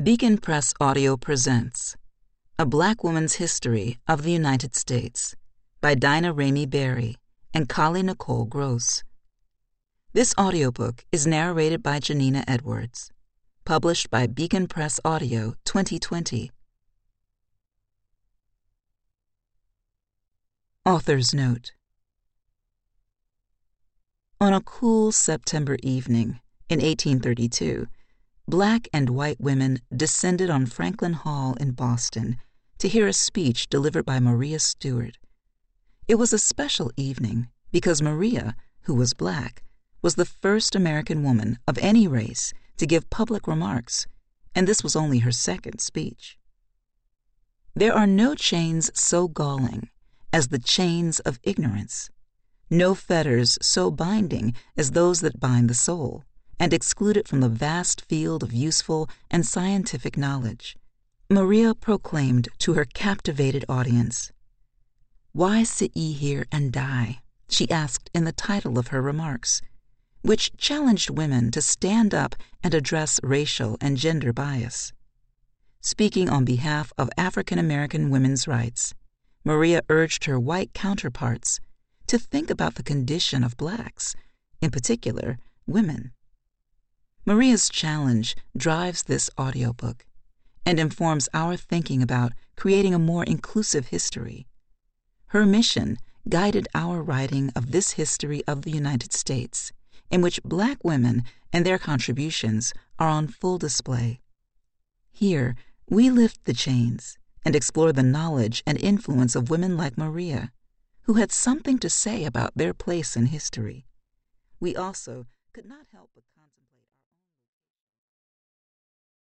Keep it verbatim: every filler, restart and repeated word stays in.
Beacon Press Audio presents A Black Woman's History of the United States by Dinah Ramey Berry and Kali Nicole Gross. This audiobook is narrated by Janina Edwards, published by Beacon Press Audio twenty twenty. Author's Note: On a cool September evening in eighteen thirty-two, Black and white women descended on Franklin Hall in Boston to hear a speech delivered by Maria Stuart. It was a special evening because Maria, who was Black, was the first American woman of any race to give public remarks, and this was only her second speech. There are no chains so galling as the chains of ignorance, no fetters so binding as those that bind the soul and exclude it from the vast field of useful and scientific knowledge. Maria proclaimed to her captivated audience. "Why sit ye here and die?" she asked in the title of her remarks, which challenged women to stand up and address racial and gender bias. Speaking on behalf of African American women's rights, Maria urged her white counterparts to think about the condition of Blacks, in particular, women. Maria's challenge drives this audiobook and informs our thinking about creating a more inclusive history. Her mission guided our writing of this history of the United States, in which Black women and their contributions are on full display. Here, we lift the chains and explore the knowledge and influence of women like Maria, who had something to say about their place in history. We also could not help but